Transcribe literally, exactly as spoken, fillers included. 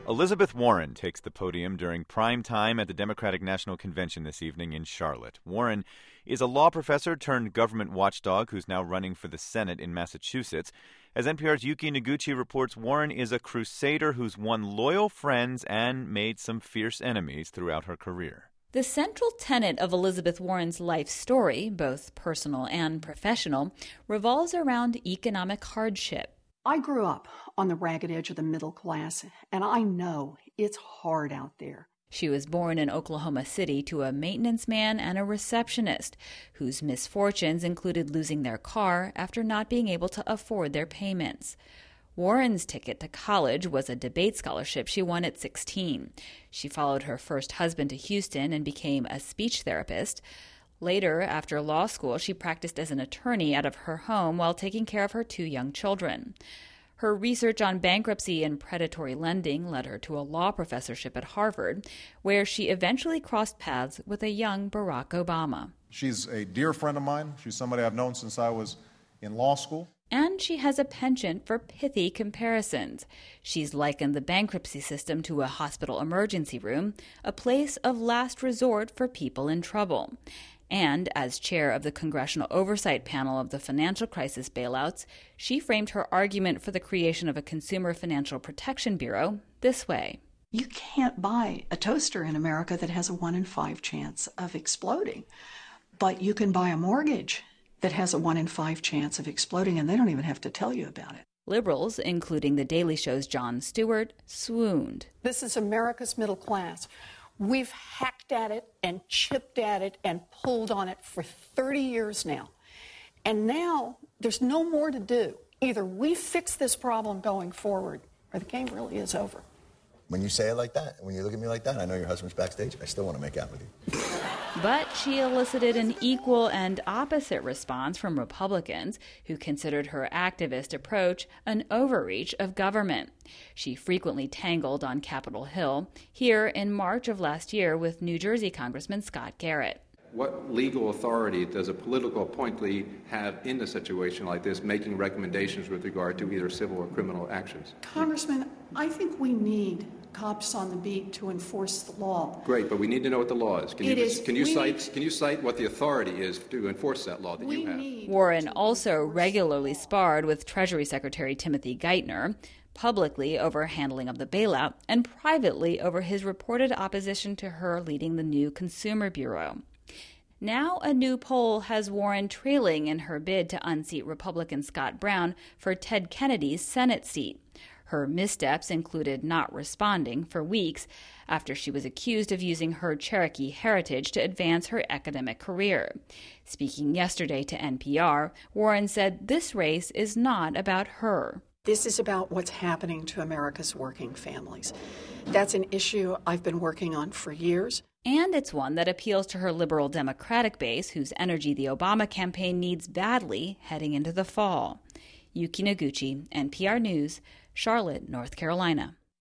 Elizabeth Warren takes the podium during prime time at the Democratic National Convention this evening in Charlotte. Warren is a law professor turned government watchdog who's now running for the Senate in Massachusetts. As N P R's Yuki Noguchi reports, Warren is a crusader who's won loyal friends and made some fierce enemies throughout her career. The central tenet of Elizabeth Warren's life story, both personal and professional, revolves around economic hardship. I grew up on the ragged edge of the middle class, and I know it's hard out there. She was born in Oklahoma City to a maintenance man and a receptionist, whose misfortunes included losing their car after not being able to afford their payments. Warren's ticket to college was a debate scholarship she won at sixteen. She followed her first husband to Houston and became a speech therapist. Later, after law school, she practiced as an attorney out of her home while taking care of her two young children. Her research on bankruptcy and predatory lending led her to a law professorship at Harvard, where she eventually crossed paths with a young Barack Obama. She's a dear friend of mine. She's somebody I've known since I was in law school. And she has a penchant for pithy comparisons. She's likened the bankruptcy system to a hospital emergency room, a place of last resort for people in trouble. And as chair of the Congressional Oversight Panel of the financial crisis bailouts, she framed her argument for the creation of a Consumer Financial Protection Bureau this way. You can't buy a toaster in America that has a one in five chance of exploding, but you can buy a mortgage that has a one in five chance of exploding, and they don't even have to tell you about it. Liberals, including The Daily Show's Jon Stewart, swooned. This is America's middle class. We've hacked at it and chipped at it and pulled on it for thirty years now. And now there's no more to do. Either we fix this problem going forward or the game really is over. When you say it like that, when you look at me like that, I know your husband's backstage. I still want to make out with you. But she elicited an equal and opposite response from Republicans who considered her activist approach an overreach of government. She frequently tangled on Capitol Hill, here in March of last year with New Jersey Congressman Scott Garrett. What legal authority does a political appointee have in a situation like this, making recommendations with regard to either civil or criminal actions? Congressman, I think we need cops on the beat to enforce the law. Great, but we need to know what the law is. Can it you, is, can you cite need, can you cite what the authority is to enforce that law that we you have? Need Warren also regularly sparred with Treasury Secretary Timothy Geithner, publicly over handling of the bailout and privately over his reported opposition to her leading the new Consumer Bureau. Now a new poll has Warren trailing in her bid to unseat Republican Scott Brown for Ted Kennedy's Senate seat. Her missteps included not responding for weeks after she was accused of using her Cherokee heritage to advance her academic career. Speaking yesterday to N P R, Warren said this race is not about her. This is about what's happening to America's working families. That's an issue I've been working on for years. And it's one that appeals to her liberal Democratic base, whose energy the Obama campaign needs badly heading into the fall. Yuki Noguchi, N P R News, Charlotte, North Carolina.